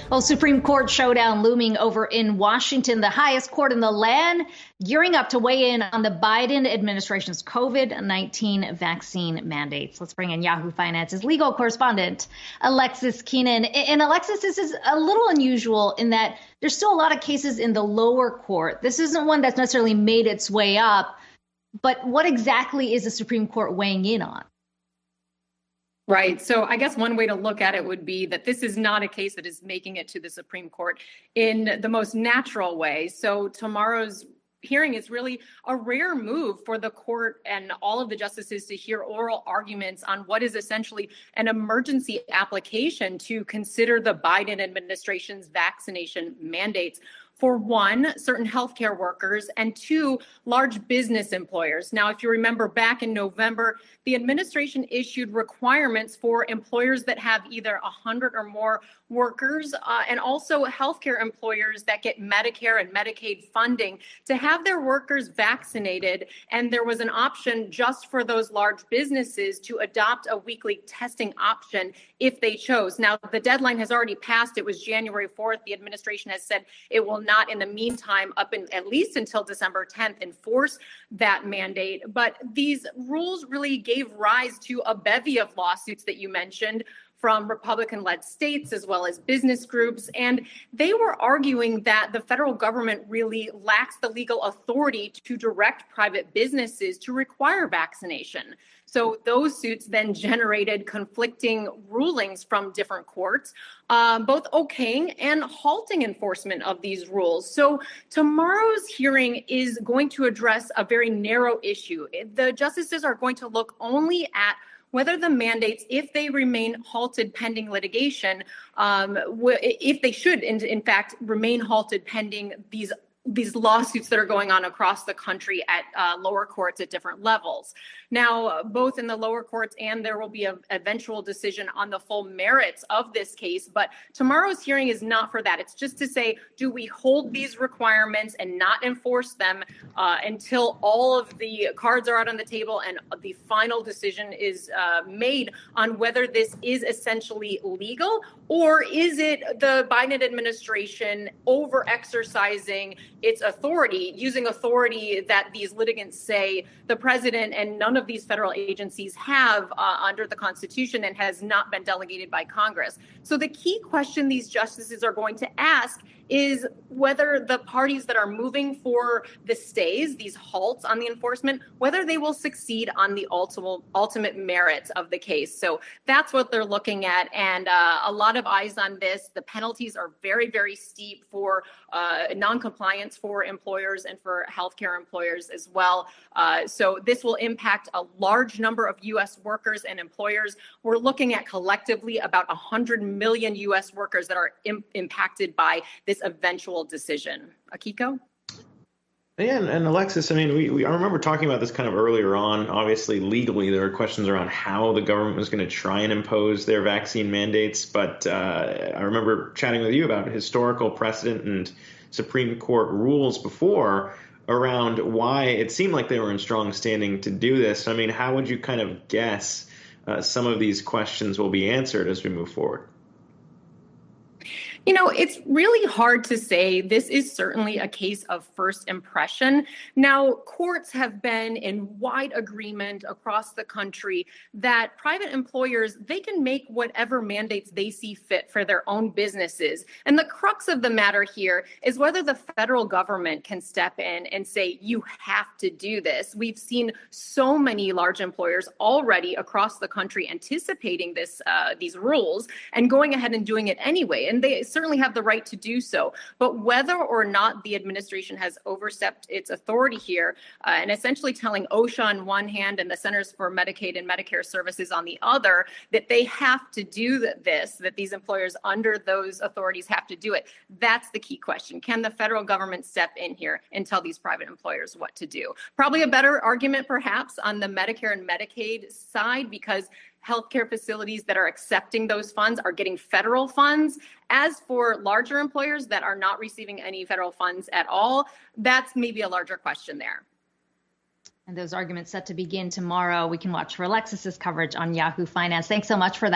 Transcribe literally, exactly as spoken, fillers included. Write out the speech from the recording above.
Well, Supreme Court showdown looming over in Washington, the highest court in the land, gearing up to weigh in on the Biden administration's COVID nineteen vaccine mandates. Let's bring in Yahoo Finance's legal correspondent, Alexis Keenan. And Alexis, this is a little unusual in that there's still a lot of cases in the lower court. This isn't one that's necessarily made its way up. But what exactly is the Supreme Court weighing in on? Right. So I guess one way to look at it would be that this is not a case that is making it to the Supreme Court in the most natural way. So tomorrow's hearing is really a rare move for the court and all of the justices to hear oral arguments on what is essentially an emergency application to consider the Biden administration's vaccination mandates. For one, certain healthcare workers, and two, large business employers. Now, if you remember back in November, the administration issued requirements for employers that have either one hundred or more workers uh, and also healthcare employers that get Medicare and Medicaid funding to have their workers vaccinated. And there was an option just for those large businesses to adopt a weekly testing option if they chose. Now, the deadline has already passed. It was January fourth. The administration has said it will not, in the meantime, up in at least until December tenth, enforce that mandate. But these rules really gave rise to a bevy of lawsuits that you mentioned from Republican-led states as well as business groups. And they were arguing that the federal government really lacks the legal authority to direct private businesses to require vaccination. So those suits then generated conflicting rulings from different courts, uh, both okaying and halting enforcement of these rules. So tomorrow's hearing is going to address a very narrow issue. The justices are going to look only at whether the mandates, if they remain halted pending litigation, um, if they should, in, in fact, remain halted pending these these lawsuits that are going on across the country at uh, lower courts at different levels. Now, both in the lower courts and there will be an eventual decision on the full merits of this case. But tomorrow's hearing is not for that. It's just to say, do we hold these requirements and not enforce them uh, until all of the cards are out on the table and the final decision is uh, made on whether this is essentially legal, or is it the Biden administration over-exercising its authority, using authority that these litigants say the president and none of these federal agencies have uh, under the Constitution and has not been delegated by Congress. So the key question these justices are going to ask is whether the parties that are moving for the stays, these halts on the enforcement, whether they will succeed on the ultimate, ultimate merits of the case. So that's what they're looking at. And uh, a lot of eyes on this. The penalties are very, very steep for uh, noncompliance for employers and for healthcare employers as well. Uh, so this will impact a large number of U S workers and employers. We're looking at collectively about one hundred million U S workers that are im- impacted by this eventual decision. Akiko? Yeah, and, and Alexis, I mean, we, we I remember talking about this kind of earlier on. Obviously, legally, there are questions around how the government was going to try and impose their vaccine mandates. But uh, I remember chatting with you about historical precedent and Supreme Court rules before around why it seemed like they were in strong standing to do this. I mean, how would you kind of guess uh, some of these questions will be answered as we move forward? You know, it's really hard to say. This is certainly a case of first impression. Now, courts have been in wide agreement across the country that private employers, they can make whatever mandates they see fit for their own businesses. And the crux of the matter here is whether the federal government can step in and say, you have to do this. We've seen so many large employers already across the country anticipating this, uh, these rules and going ahead and doing it anyway. And they certainly have the right to do so. But whether or not the administration has overstepped its authority here uh, and essentially telling OSHA on one hand and the Centers for Medicaid and Medicare Services on the other that they have to do this, that these employers under those authorities have to do it, that's the key question. Can the federal government step in here and tell these private employers what to do? Probably a better argument perhaps on the Medicare and Medicaid side, because healthcare facilities that are accepting those funds are getting federal funds. As for larger employers that are not receiving any federal funds at all, that's maybe a larger question there. And those arguments set to begin tomorrow. We can watch for Alexis's coverage on Yahoo Finance. Thanks so much for that.